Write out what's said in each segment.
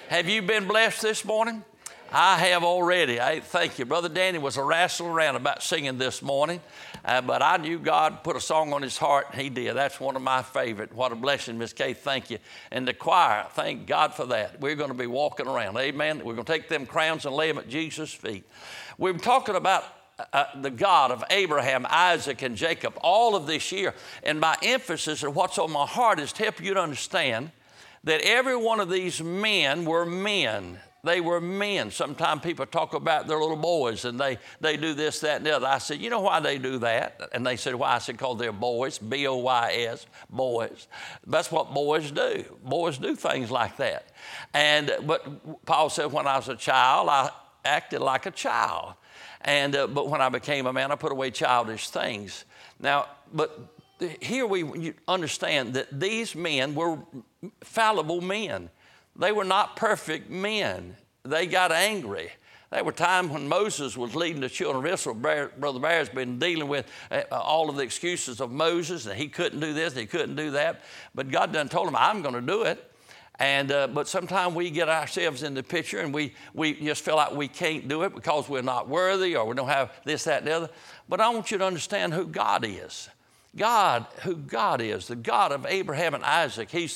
Have you been blessed this morning? I have already. Thank you. Brother Danny was wrestling around about singing this morning, but I knew God put a song on his heart, and he did. That's one of my favorite. What a blessing, Miss Kay. Thank you. And the choir, thank God for that. We're going to be walking around. Amen. We're going to take them crowns and lay them at Jesus' feet. We're talking about the God of Abraham, Isaac, and Jacob all of this year. And my emphasis and what's on my heart is to help you to understand that every one of these men were men. They were men. Sometimes people talk about their little boys and they do this, that, and the other. I said, you know why they do that? And they said, why? I said, because they're boys, B-O-Y-S, boys. That's what boys do. Boys do things like that. But Paul said, when I was a child, I acted like a child. But when I became a man, I put away childish things. Now, but here we understand that these men were fallible men. They were not perfect men. They got angry. There were times when Moses was leading the children of Israel. Brother Bear's been dealing with all of the excuses of Moses, and he couldn't do this, and he couldn't do that. But God done told him, I'm going to do it. But sometimes we get ourselves in the picture, and we just feel like we can't do it because we're not worthy or we don't have this, that, and the other. But I want you to understand who God is. Who God is, the God of Abraham and Isaac. He's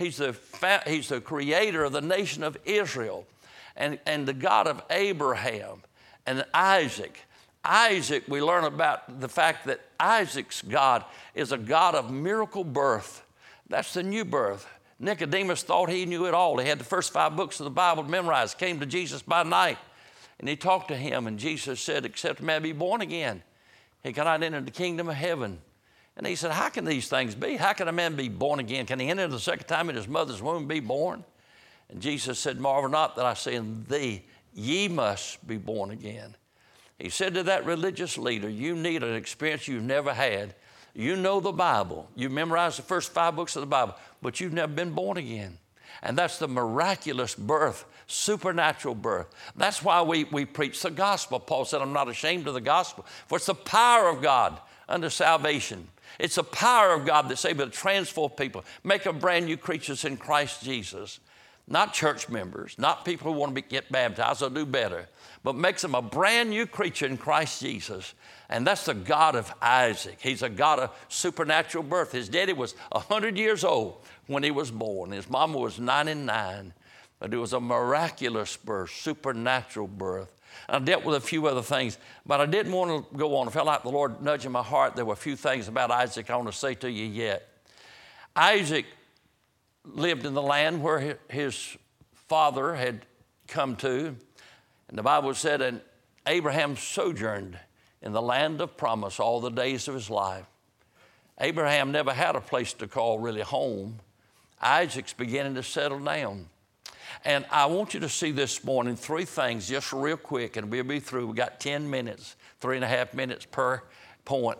the creator of the nation of Israel, and the God of Abraham and Isaac. Isaac, we learn about the fact that Isaac's God is a God of miracle birth. That's the new birth. Nicodemus thought he knew it all. He had the first 5 books of the Bible memorized, came to Jesus by night, and he talked to him, and Jesus said, except a man be born again, he cannot enter the kingdom of heaven. And he said, how can these things be? How can a man be born again? Can he enter the second time in his mother's womb and be born? And Jesus said, marvel not that I say unto thee, ye must be born again. He said to that religious leader, you need an experience you've never had. You know the Bible. You memorized the first 5 books of the Bible, but you've never been born again. And that's the miraculous birth, supernatural birth. That's why we preach the gospel. Paul said, I'm not ashamed of the gospel, for it's the power of God unto salvation. It's the power of God that's able to transform people, make them brand new creatures in Christ Jesus. Not church members, not people who want to get baptized or do better, but makes them a brand new creature in Christ Jesus. And that's the God of Isaac. He's a God of supernatural birth. His daddy was 100 years old when he was born. His mama was 99. But it was a miraculous birth, supernatural birth. I dealt with a few other things, but I didn't want to go on. I felt like the Lord nudging my heart. There were a few things about Isaac I want to say to you yet. Isaac lived in the land where his father had come to. And the Bible said, and Abraham sojourned in the land of promise all the days of his life. Abraham never had a place to call really home. Isaac's beginning to settle down. And I want you to see this morning 3 things just real quick, and we'll be through. We got 10 minutes, 3.5 minutes per point.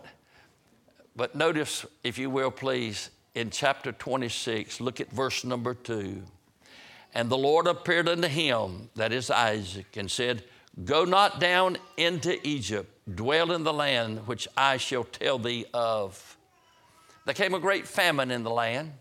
But notice, if you will, please, in chapter 26, look at verse number 2. And the Lord appeared unto him, that is Isaac, and said, go not down into Egypt, dwell in the land which I shall tell thee of. There came a great famine in the land,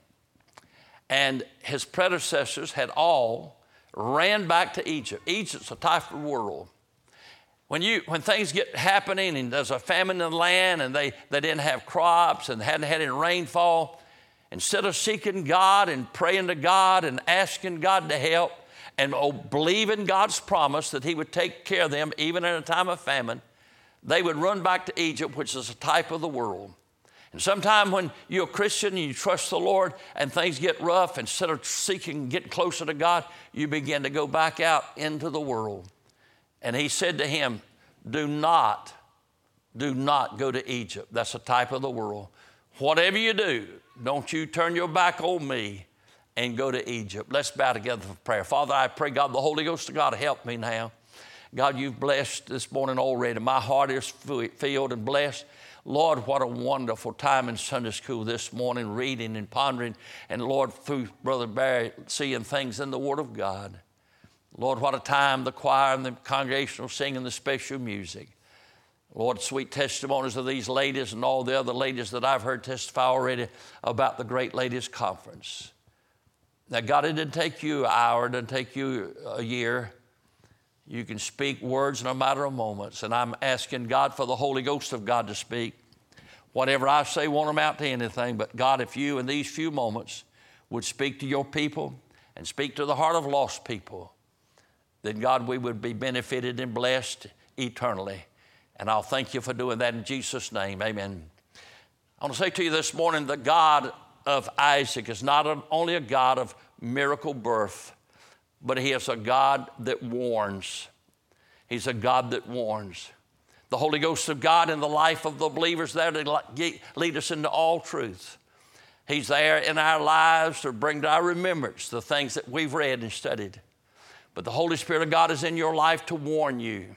and his predecessors had all ran back to Egypt. Egypt's a type of the world. When things get happening and there's a famine in the land and they didn't have crops and hadn't had any rainfall, instead of seeking God and praying to God and asking God to help and believing God's promise that he would take care of them even in a time of famine, they would run back to Egypt, which is a type of the world. And sometime when you're a Christian and you trust the Lord and things get rough, instead of seeking, getting closer to God, you begin to go back out into the world. And he said to him, do not go to Egypt. That's a type of the world. Whatever you do, don't you turn your back on me and go to Egypt. Let's bow together for prayer. Father, I pray, God, the Holy Ghost of God, help me now. God, you've blessed this morning already. My heart is filled and blessed. Lord, what a wonderful time in Sunday school this morning, reading and pondering. And Lord, through Brother Barry, seeing things in the Word of God. Lord, what a time the choir and the congregational singing the special music. Lord, sweet testimonies of these ladies and all the other ladies that I've heard testify already about the great ladies conference. Now, God, it didn't take you an hour, it didn't take you a year. You can speak words in a matter of moments. And I'm asking God for the Holy Ghost of God to speak. Whatever I say won't amount to anything, but God, if you in these few moments would speak to your people and speak to the heart of lost people, then God, we would be benefited and blessed eternally. And I'll thank you for doing that in Jesus' name. Amen. I want to say to you this morning, the God of Isaac is not only a God of miracle birth, but he is a God that warns. He's a God that warns. The Holy Ghost of God in the life of the believers there to lead us into all truth. He's there in our lives to bring to our remembrance the things that we've read and studied. But the Holy Spirit of God is in your life to warn you.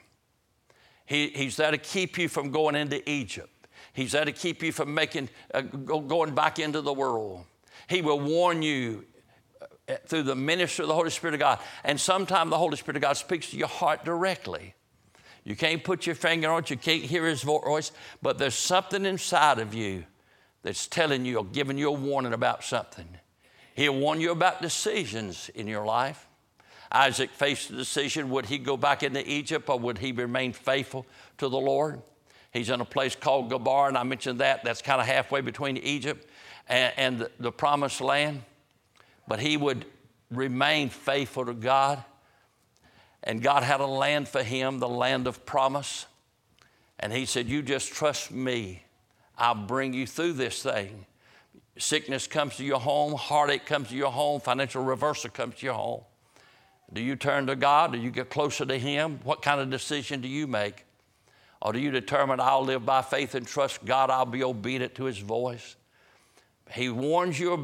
He's there to keep you from going into Egypt. He's there to keep you from going back into the world. He will warn you through the ministry of the Holy Spirit of God. And sometimes the Holy Spirit of God speaks to your heart directly. You can't put your finger on it. You can't hear his voice. But there's something inside of you that's telling you or giving you a warning about something. He'll warn you about decisions in your life. Isaac faced the decision, would he go back into Egypt or would he remain faithful to the Lord? He's in a place called Gerar, and I mentioned that. That's kind of halfway between Egypt and the promised land. But he would remain faithful to God. And God had a land for him, the land of promise. And he said, you just trust me. I'll bring you through this thing. Sickness comes to your home. Heartache comes to your home. Financial reversal comes to your home. Do you turn to God? Do you get closer to him? What kind of decision do you make? Or do you determine, I'll live by faith and trust God, I'll be obedient to his voice? He'll warn you,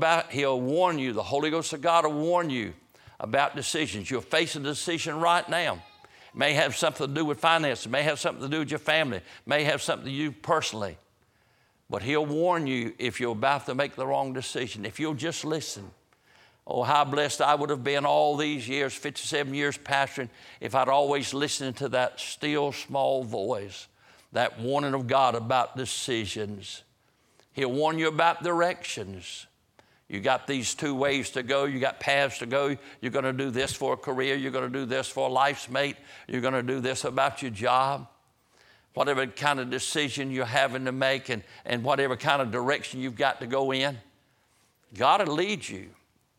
the Holy Ghost of God will warn you about decisions. You're facing a decision right now. It may have something to do with finances. It may have something to do with your family. It may have something to do with you personally. But he'll warn you if you're about to make the wrong decision, if you'll just listen. Oh, how blessed I would have been all these years, 57 years pastoring, if I'd always listened to that still small voice, that warning of God about decisions. He'll warn you about directions. You got these two ways to go. You got paths to go. You're going to do this for a career. You're going to do this for a life's mate. You're going to do this about your job. Whatever kind of decision you're having to make and whatever kind of direction you've got to go in, God will lead you.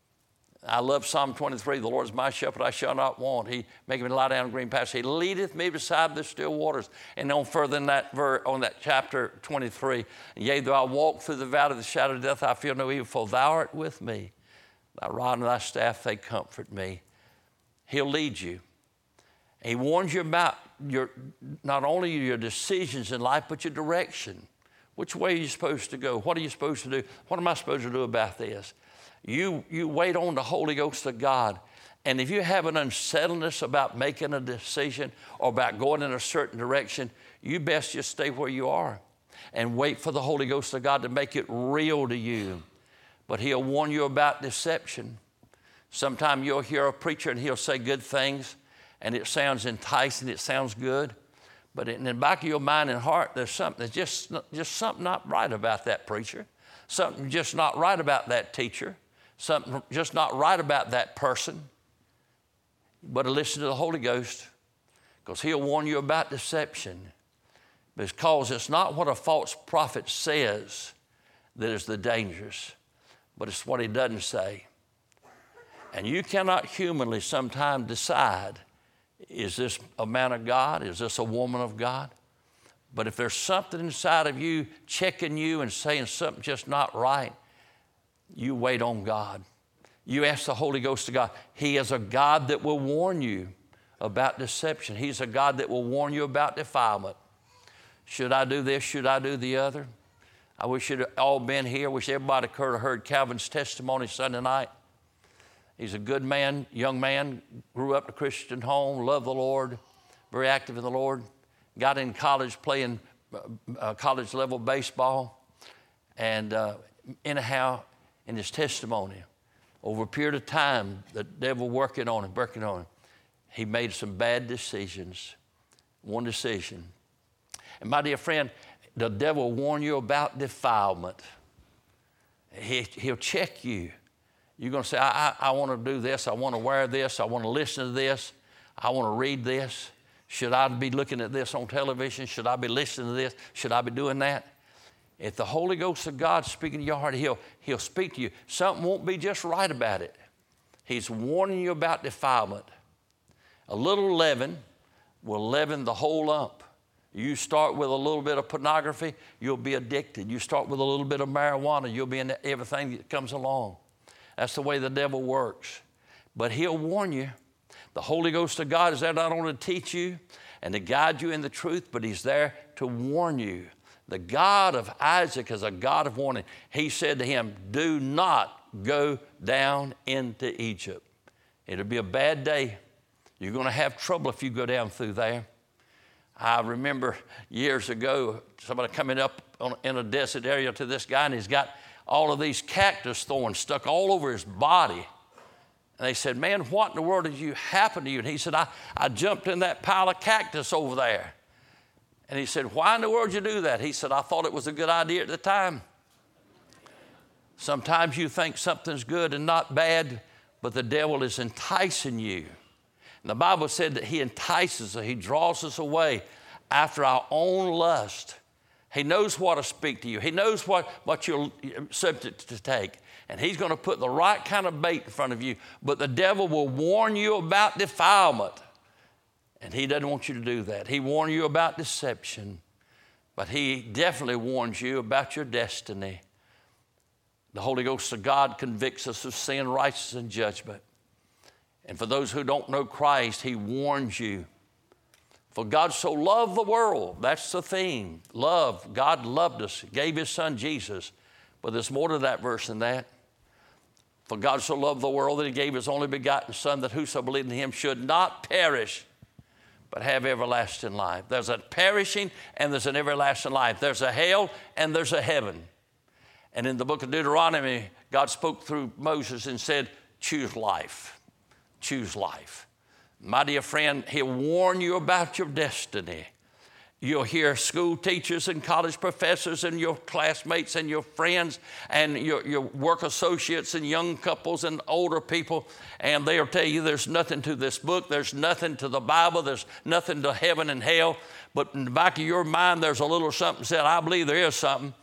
I love Psalm 23. The Lord is my shepherd, I shall not want. He maketh me lie down in green pastures. He leadeth me beside the still waters. And on further in that on that chapter 23, yea, though I walk through the valley of the shadow of death, I fear no evil, for thou art with me. Thy rod and thy staff, they comfort me. He'll lead you. He warns you about not only your decisions in life, but your direction. Which way are you supposed to go? What are you supposed to do? What am I supposed to do about this? You wait on the Holy Ghost of God. And if you have an unsettledness about making a decision or about going in a certain direction, you best just stay where you are and wait for the Holy Ghost of God to make it real to you. But he'll warn you about deception. Sometimes you'll hear a preacher and he'll say good things and it sounds enticing, it sounds good. But in the back of your mind and heart, there's just something not right about that preacher. Something just not right about that teacher. Something just not right about that person. But listen to the Holy Ghost, because he'll warn you about deception. Because it's not what a false prophet says that is the dangerous, but it's what he doesn't say. And you cannot humanly sometimes decide, is this a man of God? Is this a woman of God? But if there's something inside of you checking you and saying something just not right, you wait on God. You ask the Holy Ghost of God. He is a God that will warn you about deception. He's a God that will warn you about defilement. Should I do this? Should I do the other? I wish you'd all been here. I wish everybody could have heard Calvin's testimony Sunday night. He's a good man, young man, grew up in a Christian home, loved the Lord, very active in the Lord. Got in college playing college level baseball. And anyhow, in his testimony, over a period of time, the devil working on him, he made some bad decisions. One decision. And my dear friend, the devil will warn you about defilement. He'll check you. You're going to say, I want to do this. I want to wear this. I want to listen to this. I want to read this. Should I be looking at this on television? Should I be listening to this? Should I be doing that? If the Holy Ghost of God speaking to your heart, he'll speak to you. Something won't be just right about it. He's warning you about defilement. A little leaven will leaven the whole lump. You start with a little bit of pornography, you'll be addicted. You start with a little bit of marijuana, you'll be in everything that comes along. That's the way the devil works. But he'll warn you. The Holy Ghost of God is there not only to teach you and to guide you in the truth, but he's there to warn you. The God of Isaac is a God of warning. He said to him, do not go down into Egypt. It'll be a bad day. You're going to have trouble if you go down through there. I remember years ago, somebody coming up in a desert area to this guy, and he's got all of these cactus thorns stuck all over his body. And they said, man, what in the world did you happen to you? And he said, I jumped in that pile of cactus over there. And he said, why in the world did you do that? He said, I thought it was a good idea at the time. Sometimes you think something's good and not bad, but the devil is enticing you. And the Bible said that he entices us, he draws us away after our own lust. He knows what to speak to you. He knows what you're subject to take. And he's going to put the right kind of bait in front of you. But the devil will warn you about defilement. And he doesn't want you to do that. He warned you about deception. But he definitely warns you about your destiny. The Holy Ghost of God convicts us of sin, righteousness, and judgment. And for those who don't know Christ, he warns you. For God so loved the world. That's the theme. Love. God loved us. Gave his son Jesus. But there's more to that verse than that. For God so loved the world that he gave his only begotten son, that whoso believed in him should not perish, but have everlasting life. There's a perishing and there's an everlasting life. There's a hell and there's a heaven. And in the book of Deuteronomy, God spoke through Moses and said, choose life. Choose life. My dear friend, he'll warn you about your destiny. You'll hear school teachers and college professors and your classmates and your friends and your work associates and young couples and older people, and they'll tell you there's nothing to this book, there's nothing to the Bible, there's nothing to heaven and hell. But in the back of your mind, there's a little something said, I believe there is something.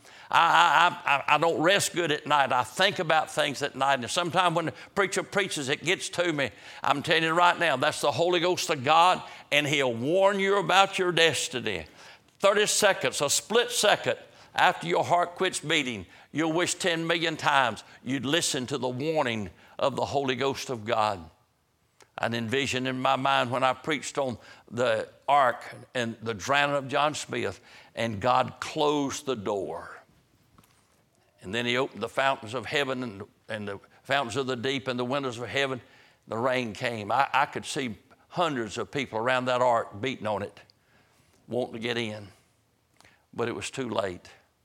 I don't rest good at night. I think about things at night. And sometimes when the preacher preaches, it gets to me. I'm telling you right now, that's the Holy Ghost of God, and he'll warn you about your destiny. 30 seconds, a split second after your heart quits beating, you'll wish 10 million times you'd listen to the warning of the Holy Ghost of God. I'd envision in my mind when I preached on the ark and the drowning of John Smith, and God closed the door. And then he opened the fountains of heaven and the fountains of the deep and the windows of heaven. The rain came. I could see hundreds of people around that ark beating on it, wanting to get in. But it was too late.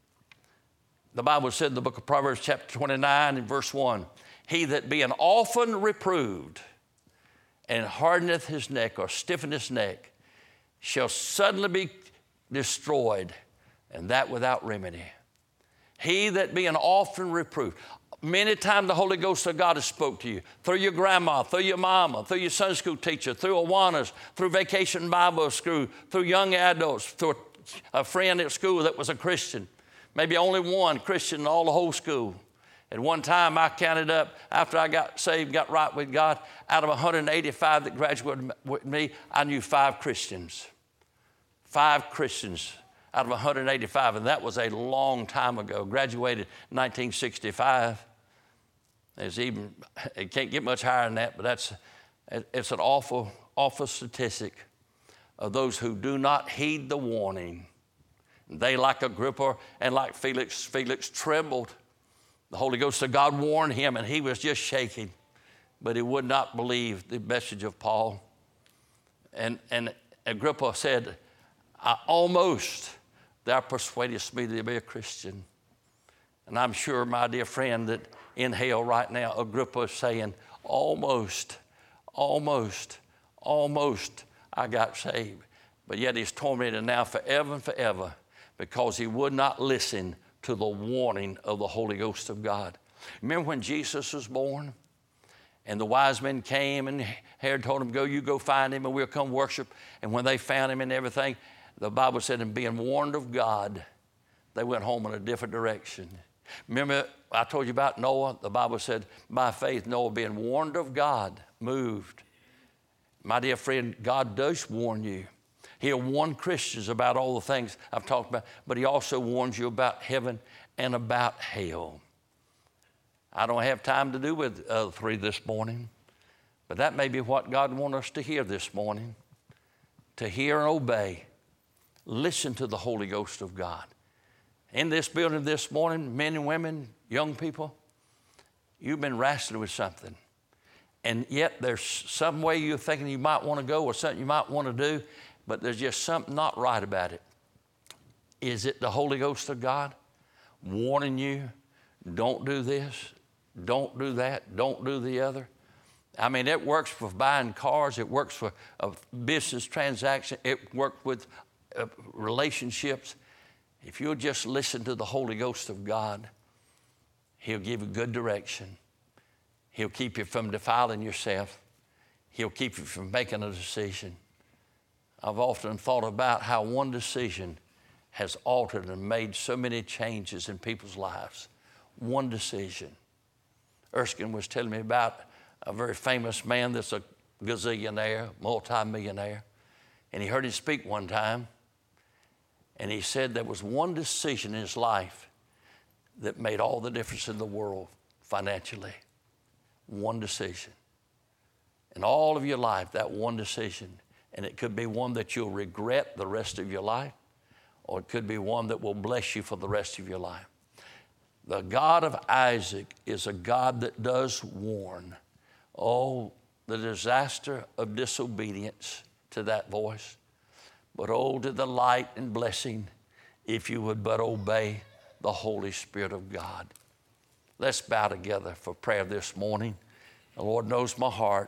The Bible said in the book of Proverbs chapter 29 and verse 1, he that being often reproved and hardeneth his neck or stiffeneth his neck shall suddenly be destroyed, and that without remedy. He that being often reproved. Many times the Holy Ghost of God has spoke to you through your grandma, through your mama, through your Sunday school teacher, through Awanas, through Vacation Bible School, through young adults, through a friend at school that was a Christian. Maybe only one Christian in all the whole school. At one time I counted up, after I got saved, got right with God, out of 185 that graduated with me, I knew 5 Christians. 5 Christians out of 185, and that was a long time ago. Graduated in 1965. It can't get much higher than that, but it's an awful, awful statistic of those who do not heed the warning. They, like Agrippa and like Felix trembled. The Holy Ghost of God warned him, and he was just shaking, but he would not believe the message of Paul. And Agrippa said, thou persuadest me to be a Christian. And I'm sure, my dear friend, that in hell right now, Agrippa is saying, almost, I got saved. But yet he's tormented now forever and forever because he would not listen to the warning of the Holy Ghost of God. Remember when Jesus was born? And the wise men came, and Herod told them, you go find him, and we'll come worship. And when they found him and everything, the Bible said, and being warned of God, they went home in a different direction. Remember, I told you about Noah? The Bible said, by faith, Noah being warned of God, moved. My dear friend, God does warn you. He'll warn Christians about all the things I've talked about, but he also warns you about heaven and about hell. I don't have time to do with the three this morning, but that may be what God wants us to hear this morning, to hear and obey. Listen to the Holy Ghost of God. In this building this morning, men and women, young people, you've been wrestling with something. And yet there's some way you're thinking you might want to go or something you might want to do, but there's just something not right about it. Is it the Holy Ghost of God warning you, don't do this, don't do that, don't do the other? I mean, it works for buying cars. It works for a business transaction. It works with relationships. If you'll just listen to the Holy Ghost of God, he'll give you good direction. He'll keep you from defiling yourself. He'll keep you from making a decision. I've often thought about how one decision has altered and made so many changes in people's lives. One decision. Erskine was telling me about a very famous man that's a gazillionaire, multimillionaire. And he heard him speak one time. And he said there was one decision in his life that made all the difference in the world financially. One decision. In all of your life, that one decision. And it could be one that you'll regret the rest of your life, or it could be one that will bless you for the rest of your life. The God of Isaac is a God that does warn. Oh, the disaster of disobedience to that voice. But oh, to the light and blessing if you would but obey the Holy Spirit of God. Let's bow together for prayer this morning. The Lord knows my heart.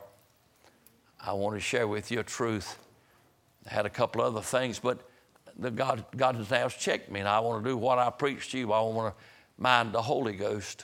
I want to share with you a truth. I had a couple other things, but God has now checked me, and I want to do what I preach to you. I want to mind the Holy Ghost.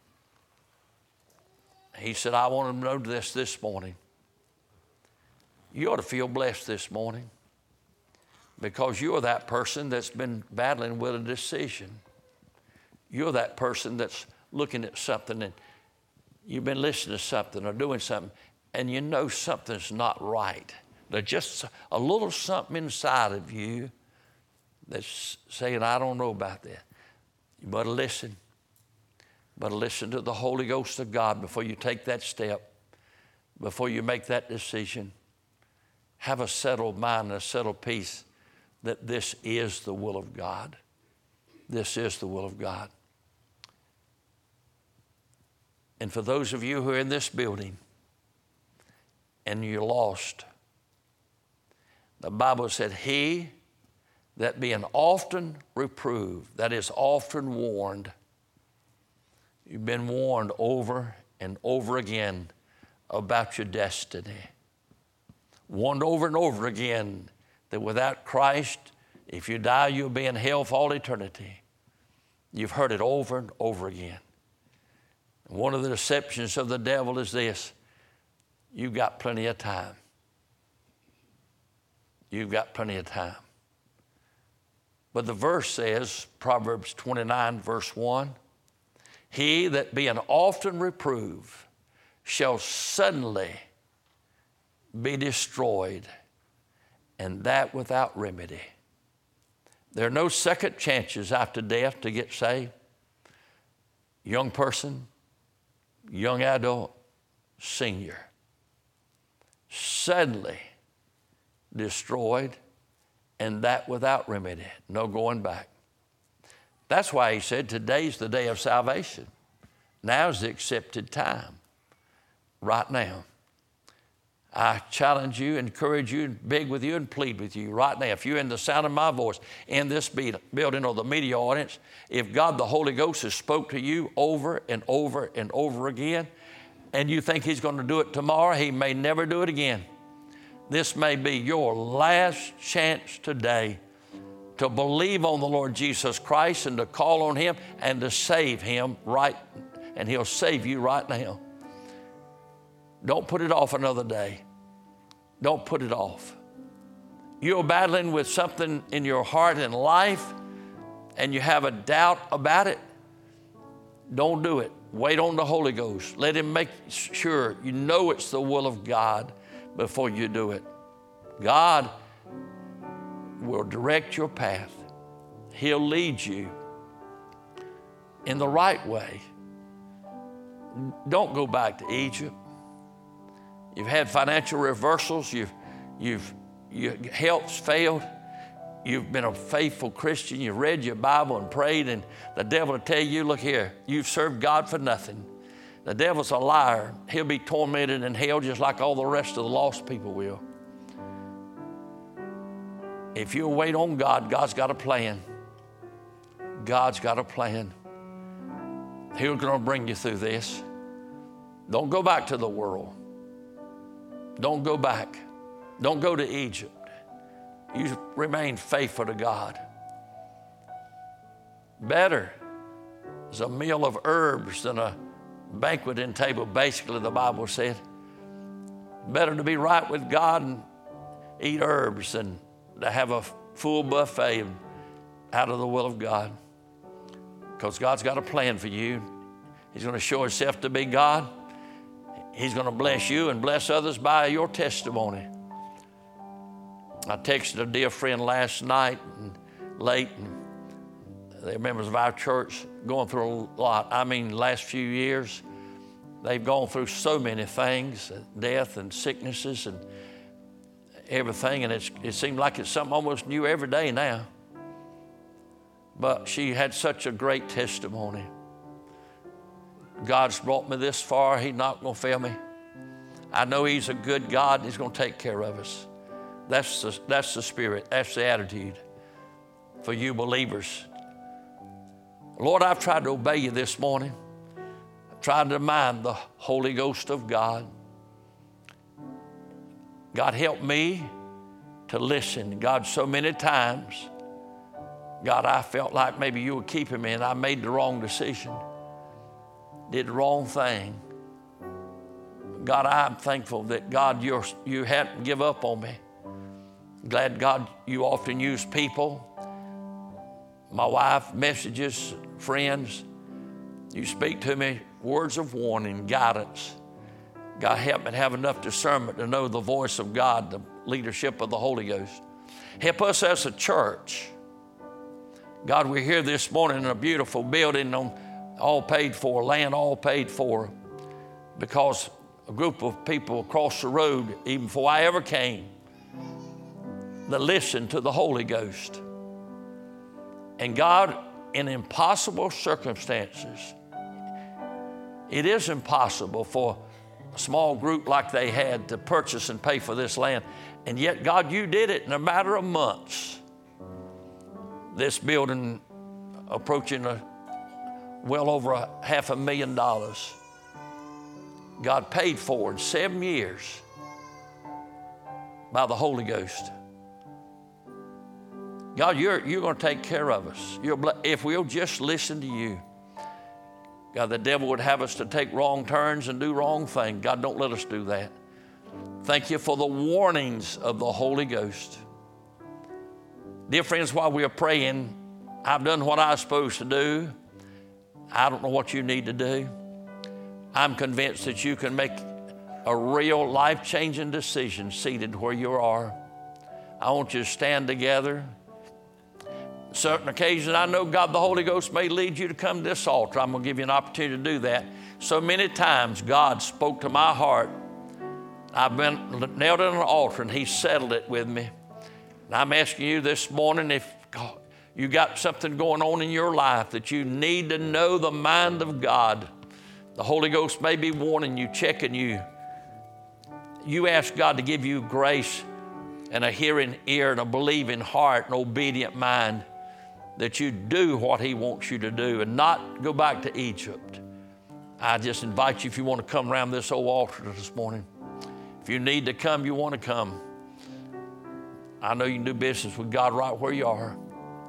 He said, I want to know this morning. You ought to feel blessed this morning because you're that person that's been battling with a decision. You're that person that's looking at something and you've been listening to something or doing something and you know something's not right. There's just a little something inside of you that's saying, I don't know about that. You better listen. But listen to the Holy Ghost of God before you take that step, before you make that decision. Have a settled mind and a settled peace that this is the will of God. This is the will of God. And for those of you who are in this building and you're lost, the Bible said, he that being often reproved, that is often warned. You've been warned over and over again about your destiny. Warned over and over again that without Christ, if you die, you'll be in hell for all eternity. You've heard it over and over again. And one of the deceptions of the devil is this: you've got plenty of time. You've got plenty of time. But the verse says, Proverbs 29, verse 1, he that being often reproved shall suddenly be destroyed, and that without remedy. There are no second chances after death to get saved. Young person, young adult, senior. Suddenly destroyed, and that without remedy. No going back. That's why he said today's the day of salvation. Now's the accepted time. Right now. I challenge you, encourage you, beg with you, and plead with you right now. If you're in the sound of my voice in this building or the media audience, if God the Holy Ghost has spoke to you over and over and over again, and you think he's going to do it tomorrow, he may never do it again. This may be your last chance today to believe on the Lord Jesus Christ and to call on him and to save him right, and he'll save you right now. Don't put it off another day. Don't put it off. You're battling with something in your heart and life, and you have a doubt about it. Don't do it. Wait on the Holy Ghost. Let Him make sure you know it's the will of God before you do it. God will direct your path. He'll lead you in the right way. Don't go back to Egypt. You've had financial reversals. Your health's failed. You've been a faithful Christian. You've read your Bible and prayed, and the devil will tell you, look here, you've served God for nothing. The devil's a liar. He'll be tormented in hell just like all the rest of the lost people will. If you wait on God, God's got a plan. God's got a plan. He's going to bring you through this. Don't go back to the world. Don't go back. Don't go to Egypt. You remain faithful to God. Better is a meal of herbs than a banqueting table, basically, the Bible said. Better to be right with God and eat herbs than to have a full buffet out of the will of God. Because God's got a plan for you. He's going to show Himself to be God. He's going to bless you and bless others by your testimony. I texted a dear friend last night and late, and they're members of our church going through a lot. I mean, last few years, they've gone through so many things, death and sicknesses and everything, and it seemed like it's something almost new every day now. But she had such a great testimony. God's brought me this far. He's not going to fail me. I know He's a good God. He's going to take care of us. That's the spirit. That's the attitude for you believers. Lord, I've tried to obey You this morning. I've tried to mind the Holy Ghost of God. God, help me to listen. God, so many times, God, I felt like maybe You were keeping me and I made the wrong decision, did the wrong thing. God, I'm thankful that, God, You hadn't give up on me. Glad, God, You often use people, my wife, messages, friends. You speak to me words of warning, guidance. God, help me to have enough discernment to know the voice of God, the leadership of the Holy Ghost. Help us as a church. God, we're here this morning in a beautiful building, all paid for, land all paid for, because a group of people across the road, even before I ever came, that listened to the Holy Ghost. And God, in impossible circumstances, it is impossible for a small group like they had to purchase and pay for this land. And yet, God, You did it in a matter of months. This building approaching well over $500,000. God paid for in 7 years by the Holy Ghost. God, you're going to take care of us. If we'll just listen to You. God, the devil would have us to take wrong turns and do wrong things. God, don't let us do that. Thank You for the warnings of the Holy Ghost. Dear friends, while we are praying, I've done what I was supposed to do. I don't know what you need to do. I'm convinced that you can make a real life-changing decision seated where you are. I want you to stand together. Certain occasions, I know God the Holy Ghost may lead you to come to this altar. I'm going to give you an opportunity to do that. So many times God spoke to my heart. I've been nailed in an altar and He settled it with me. And I'm asking you this morning, if you got something going on in your life that you need to know the mind of God, the Holy Ghost may be warning you, checking you. You ask God to give you grace and a hearing ear and a believing heart and obedient mind, that you do what He wants you to do and not go back to Egypt. I just invite you, if you want to come around this old altar this morning. If you need to come, you want to come. I know you can do business with God right where you are.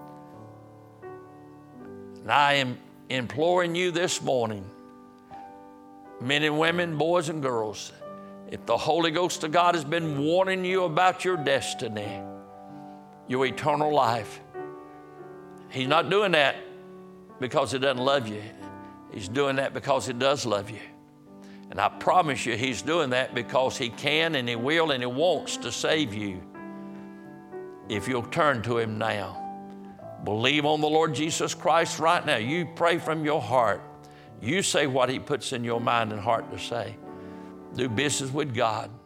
And I am imploring you this morning, men and women, boys and girls, If the Holy Ghost of God has been warning you about your destiny, your eternal life, He's not doing that because He doesn't love you. He's doing that because He does love you. And I promise you, He's doing that because He can and He will and He wants to save you if you'll turn to Him now. Believe on the Lord Jesus Christ right now. You pray from your heart. You say what He puts in your mind and heart to say. Do business with God.